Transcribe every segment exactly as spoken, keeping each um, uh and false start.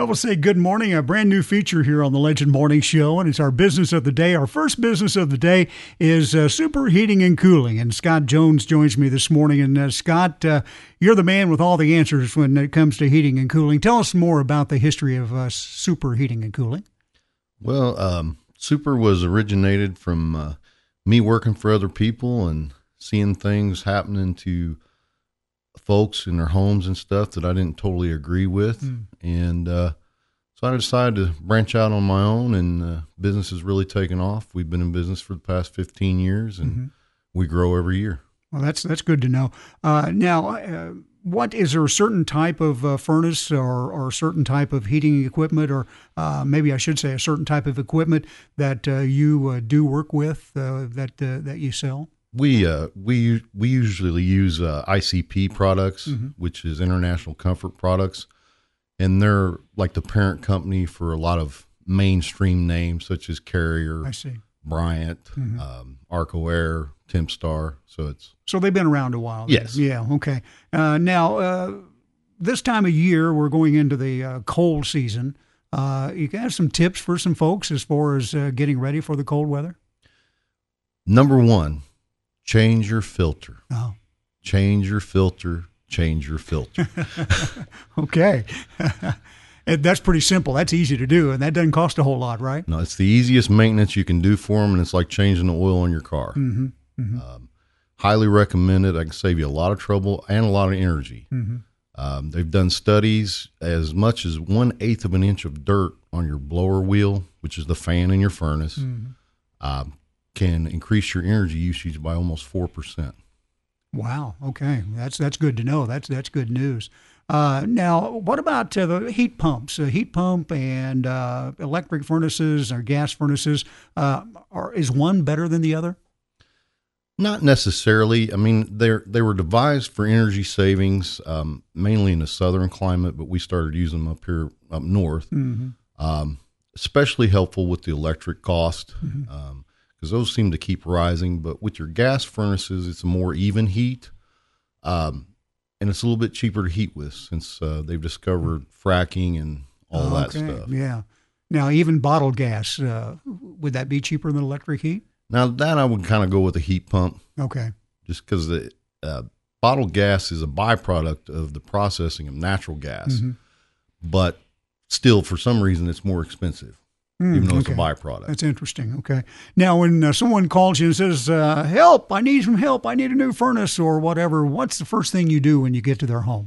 Well, we'll say good morning. A brand new feature here on the Legend Morning Show, and it's our business of the day. Our first business of the day is uh, Super Heating and Cooling, and Scott Jones joins me this morning. And uh, Scott, uh, you're the man with all the answers when it comes to heating and cooling. Tell us more about the history of uh, Super Heating and Cooling. Well, um, Super was originated from uh, me working for other people and seeing things happening to folks in their homes and stuff that I didn't totally agree with. Mm. And uh, so I decided to branch out on my own, and uh, business has really taken off. We've been in business for the past fifteen years, and mm-hmm. we grow every year. Well, that's that's good to know. Uh, now, uh, what is there a certain type of uh, furnace or, or a certain type of heating equipment, or uh, maybe I should say a certain type of equipment that uh, you uh, do work with uh, that uh, that you sell? We uh we we usually use uh, I C P products, mm-hmm. which is International Comfort Products, and they're like the parent company for a lot of mainstream names such as Carrier, I see. Bryant, mm-hmm. um, Arco Air, Tempstar. So it's so they've been around a while. Yes. Then. Yeah. Okay. Uh, now uh, this time of year we're going into the uh, cold season. Uh, you have some tips for some folks as far as uh, getting ready for the cold weather? Number one. Change your filter. Oh. Change your filter. Change your filter. Okay. That's pretty simple. That's easy to do, and that doesn't cost a whole lot, right? No, it's the easiest maintenance you can do for them, and it's like changing the oil in your car. Mm-hmm. Mm-hmm. Um, highly recommend it. I can save you a lot of trouble and a lot of energy. Mm-hmm. Um, they've done studies as much as one-eighth of an inch of dirt on your blower wheel, which is the fan in your furnace, mm-hmm. um, can increase your energy usage by almost four percent. Wow. Okay. That's that's good to know. That's that's good news. Uh, now, what about uh, the heat pumps? A heat pump and uh, electric furnaces or gas furnaces, uh, are, is one better than the other? Not necessarily. I mean, they they were devised for energy savings, um, mainly in the southern climate, but we started using them up here up north. Mm-hmm. Um, especially helpful with the electric cost. Mm-hmm. Um, because those seem to keep rising. But with your gas furnaces, it's a more even heat, um, and it's a little bit cheaper to heat with since uh, they've discovered fracking and all okay. that stuff. Yeah. Now, even bottled gas, uh, would that be cheaper than electric heat? Now, that I would kind of go with a heat pump. Okay. Just because the uh, bottled gas is a byproduct of the processing of natural gas, mm-hmm. but still, for some reason, it's more expensive. Mm, even though okay. it's a byproduct. That's interesting. Okay. Now, when uh, someone calls you and says, uh, help, I need some help, I need a new furnace or whatever, what's the first thing you do when you get to their home?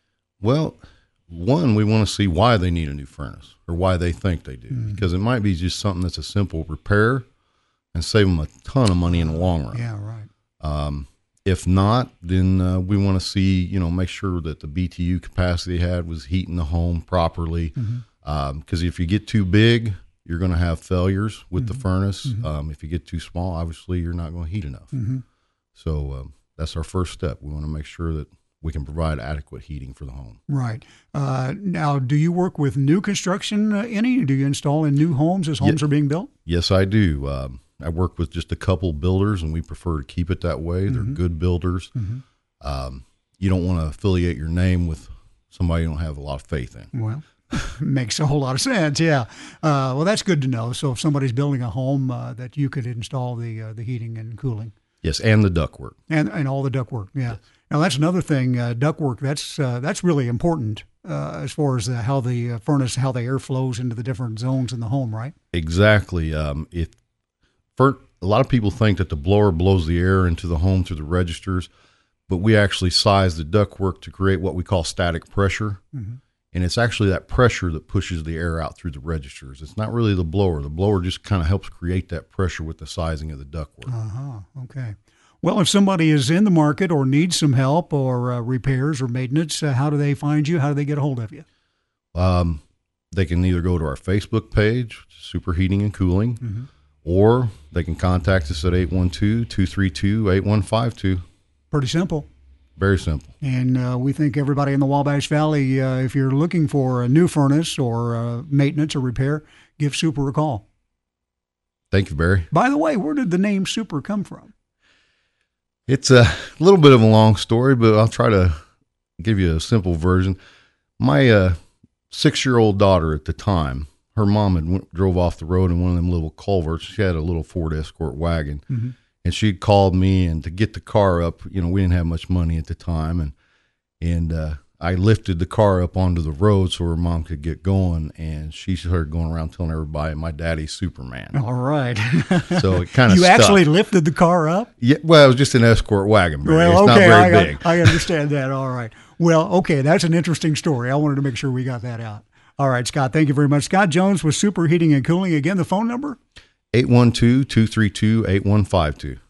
Well, one, we want to see why they need a new furnace or why they think they do. Mm. Because it might be just something that's a simple repair and save them a ton of money in the long run. Yeah, right. Um, if not, then uh, we want to see, you know, make sure that the B T U capacity they had was heating the home properly. Because mm-hmm. um, if you get too big, you're going to have failures with mm-hmm. the furnace. Mm-hmm. Um, if you get too small, obviously you're not going to heat enough. Mm-hmm. So um, that's our first step. We want to make sure that we can provide adequate heating for the home. Right. Uh, now, do you work with new construction uh, any? Do you install in new homes as homes Ye- are being built? Yes, I do. Um, I work with just a couple builders, and we prefer to keep it that way. They're mm-hmm. good builders. Mm-hmm. Um, you don't want to affiliate your name with somebody you don't have a lot of faith in. Well, makes a whole lot of sense, yeah. Uh, well, that's good to know. So if somebody's building a home, uh, that you could install the uh, the heating and cooling. Yes, and the ductwork. And and all the ductwork, yeah. Yes. Now, that's another thing, uh, ductwork, that's uh, that's really important uh, as far as uh, how the uh, furnace, how the air flows into the different zones in the home, right? Exactly. Um, if for, a lot of people think that the blower blows the air into the home through the registers, but we actually size the ductwork to create what we call static pressure. Mm-hmm. And it's actually that pressure that pushes the air out through the registers. It's not really the blower. The blower just kind of helps create that pressure with the sizing of the ductwork. Uh-huh. Okay. Well, if somebody is in the market or needs some help or uh, repairs or maintenance, uh, how do they find you? How do they get a hold of you? Um, they can either go to our Facebook page, Super Heating and Cooling, mm-hmm. or they can contact us at eight one two, two three two, eight one five two. Pretty simple. Very simple. And uh, we think everybody in the Wabash Valley, uh, if you're looking for a new furnace or uh, maintenance or repair, give Super a call. Thank you, Barry. By the way, where did the name Super come from? It's a little bit of a long story, but I'll try to give you a simple version. My uh, six-year-old daughter at the time. Her mom had went, drove off the road in one of them little culverts. She had a little Ford Escort wagon, mm-hmm. and she called me, and to get the car up, you know, we didn't have much money at the time, and and uh, I lifted the car up onto the road so her mom could get going, and she started going around telling everybody, "My daddy's Superman." All right. So it kind of you stuck. Actually lifted the car up? Yeah. Well, it was just an Escort wagon. Barry. Well, it's okay, not very I, big. I, I understand that. All right. Well, okay, that's an interesting story. I wanted to make sure we got that out. All right, Scott, thank you very much. Scott Jones with Super Heating and Cooling. Again, the phone number? eight one two, two three two, eight one five two.